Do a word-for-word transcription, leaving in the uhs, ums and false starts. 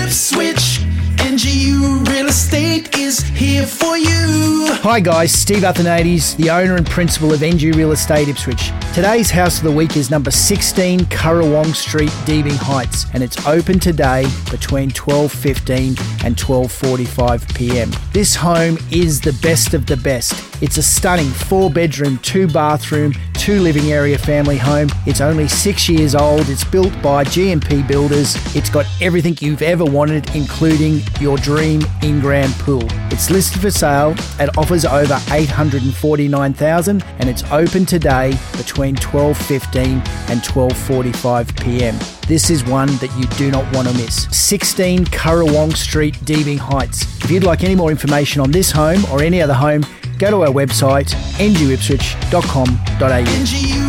Ipswich. N G U Real Estate is here for you. Hi guys, Steve Athanades, the owner and principal of N G U Real Estate Ipswich. Today's house of the week is number sixteen Currawong Street, Deebing Heights, and it's open today between twelve fifteen and twelve forty-five p m. This home is the best of the best. It's a stunning four bedroom, two bathroom, two living area family home. It's only six years old. It's built by G M P Builders. It's got everything you've ever wanted, including your dream in-ground pool. It's listed for sale at offers over eight hundred forty-nine thousand dollars and it's open today between twelve fifteen and twelve forty-five p m. This is one that you do not want to miss. sixteen Currawong Street, Deebing Heights. If you'd like any more information on this home or any other home, go to our website, n g u ipswich dot com dot a u.